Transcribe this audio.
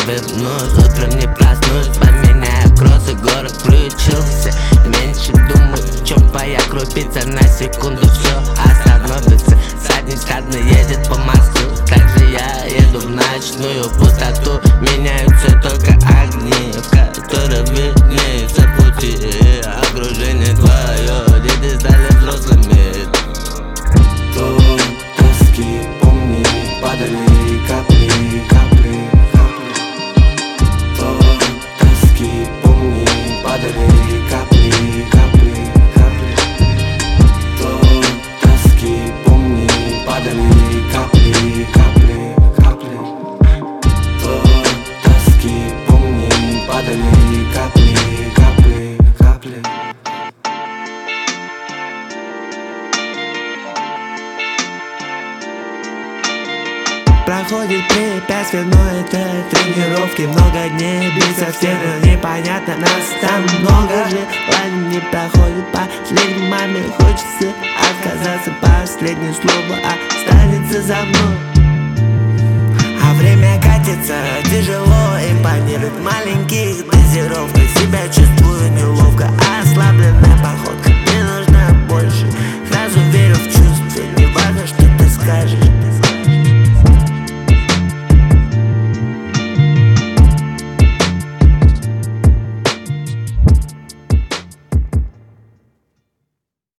вернусь. Утром не проснусь, поменяю кроссы, город включился. Меньше думаю, в чем твоя крупица. На секунду все остановится. Задний стадно едет по мосту. Также я еду в ночную пустоту. Меняются только огни, в которых виднеются пути. Окружение твое, дети стали взрослыми. Тон тоски, помни, падали капли, капли, капли. Тон тоски, помни, падали капли, капли, капли. Тон тоски, помни, падали капли, капли, капли. Тон тоски, помни, падали капли, капли, капли. Проходит препятствие, но это тренировки. Много дней биться в стену, непонятно, нас там много. Желаний не проходит последний момент. Хочется отказаться, последнее слово останется за мной. А время катится, тяжело импонирует маленьких дозировках. Себя чувствую неловко, ослабленная походка. Мне нужно больше, сразу верю в